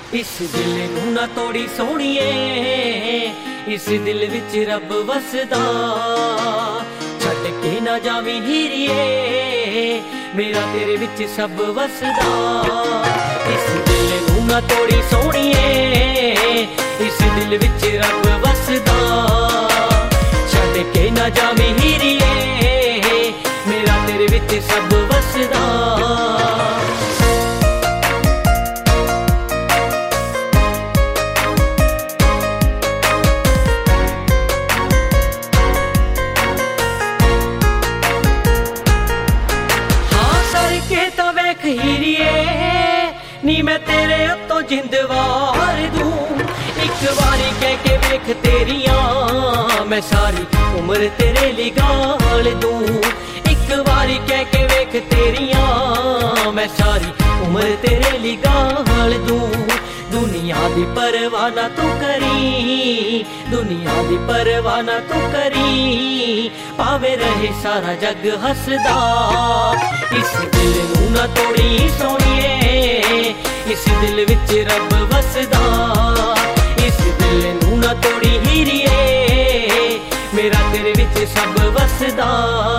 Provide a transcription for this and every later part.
इस दिल नूं ना तोड़ी सोहणीए, इस दिल विच रब वसदा। छड्ड के ना जावी हीरिए, मेरा तेरे विच सब वसदा। इस दिल नूं ना तोड़ी सोहणीए, इस दिल विच रब वसदा। छड्ड के ना जावी हीरिए, मेरा तेरे विच सब वसदा। हीरिए नी मैं तेरे उत्तों जिंद वार दूं। एक बारी कह के वेख तेरियां, मैं सारी उम्र तेरे लिए गाल दूं। एक बारी कह के वेख तेरियां, मैं सारी उम्र तेरे लिए गाल दूं। दुनिया दी परवाह ना तू करी, दुनिया दी परवाह ना तू करी, पावे रहे सारा जग हसदा। इस दिल नूं ना तोड़ी सोहणीए, इस दिल विच रब वसदा। इस दिल नूं ना तोड़ी हीरिए, मेरा तेरे विच सब वसदा।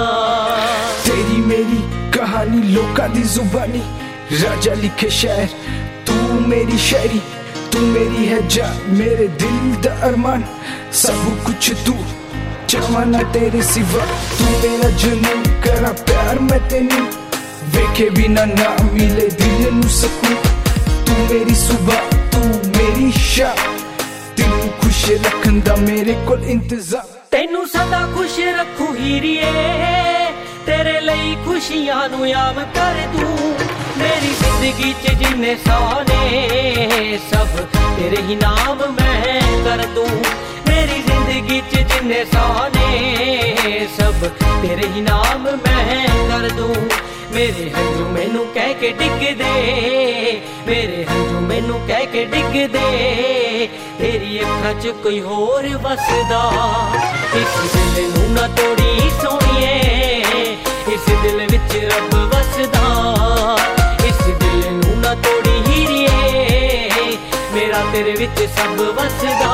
तेरी मेरी कहानी लोकां दी जुबानी, राजा लिखे शहर तू मेरी शायरी। तू मेरी है जान, मेरे दिल दा अरमान, सब कुछ तू चाहना तेरे सिवा। तू मेरा जुनून, करा प्यार मैं तेनू, वेखे बिना ना मिले दिल नू सकून। तू मेरी सुबह, तू मेरी शाम, तेनू खुश रखन दा मेरे कोल इंतजाम। तेनू सदा खुश रखू हीरिए, तेरे लई खुशियां नू याद कर दूं। मेरी जिंदगी च जिन्ने साने, सब तेरे ही नाम मैं कर दूं। मेरी जिंदगी च जिन्ने साने, सब तेरे ही नाम मैं कर दूं। मेरे हंझू मैनू कह के डिग दे, मेरे हंझू मैनू कह के डिग दे, तेरी अखां च कोई होर वसदा। इस दिल नूं ना तोड़ी सोहणीए, इस दिल विच रब वसदा। इस दिल नूं ना तोड़ी हीरिए, मेरा तेरे विच सब वसदा।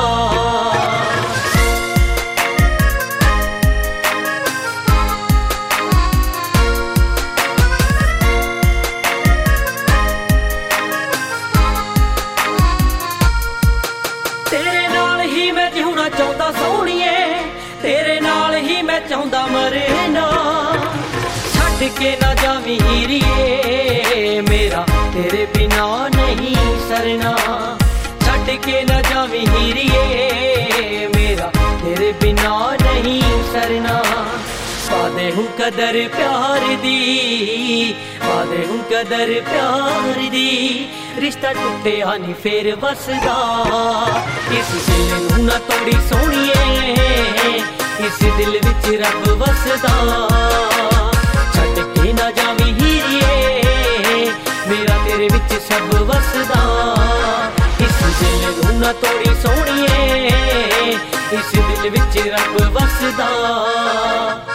तेरे नाल ही मैं जिउणा चाहुंदा सोहणीए, तेरे नाल ही मैं चाहुंदा मरना। छड्ड के ना जावी हीरिए, मेरा तेरे बिना नहीं सरना। छड्ड के ना जावी हीरिए, मेरा तेरे बिना नहीं सरना। पादे हूं कदर प्यार दी, पादे हूं कदर प्यार दी, रिश्ता टुटिया नहीं फिर वसदा। इस दिल नूं ना तोड़ी सोहणीए, इस दिल विच रब वसदा। छड्ड के ना जावी हीरिए, मेरा तेरे विच सब वसदा। इस दिल नूं ना तोड़ी सोहणीए, इस दिल विच रब वसदा।